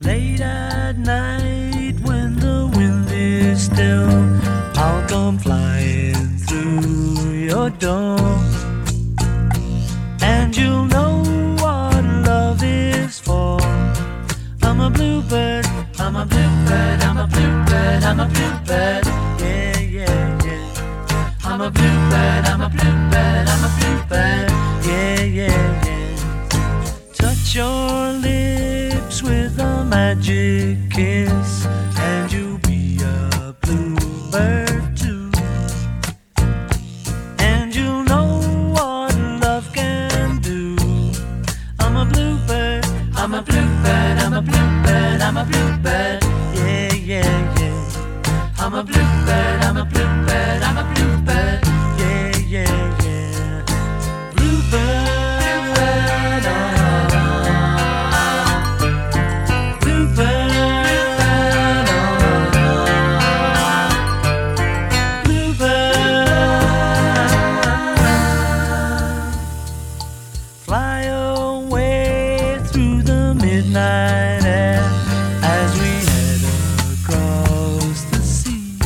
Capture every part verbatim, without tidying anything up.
Late at night when the wind is still, I'll come flying through your door, and you'll know what love is for. I'm a bluebird, I'm a bluebird, I'm a bluebird, I'm a bluebird, yeah, yeah, yeah. I'm a bluebird, I'm a bluebird, I'm a bluebird, yeah, yeah, yeah. Touch your lips with a magic kiss, and you'll be a bluebird too. And you'll know what love can do. I'm a bluebird, I'm a bluebird, I'm a bluebird, I'm a bluebird, yeah, yeah, yeah. I'm a bluebird, I'm a bluebird, I'm a bluebird, yeah, yeah, yeah. Bluebird. Midnight air as we head across the sea,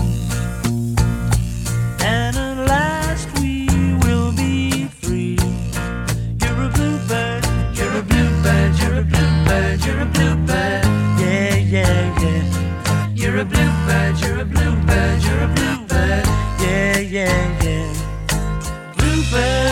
and at last we will be free. You're a bluebird, you're a bluebird, you're a bluebird, you're a bluebird, yeah, yeah, yeah. You're a bluebird, you're a bluebird, you're a bluebird, yeah, yeah, yeah. Bluebird.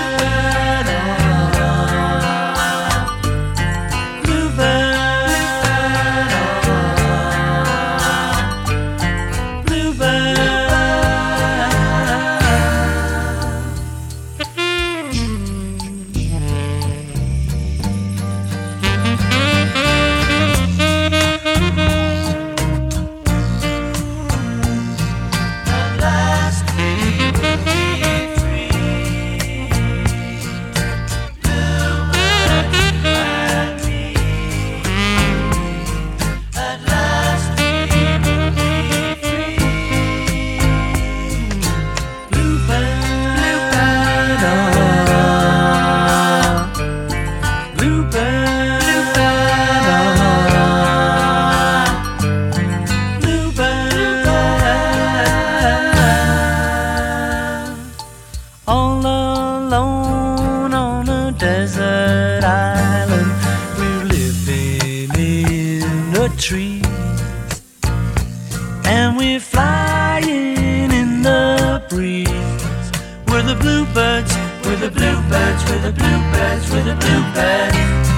All alone on a desert island, we're living in the trees, and we're flying in the breeze. We're the bluebirds, we're the bluebirds, we're the bluebirds, we're the bluebirds.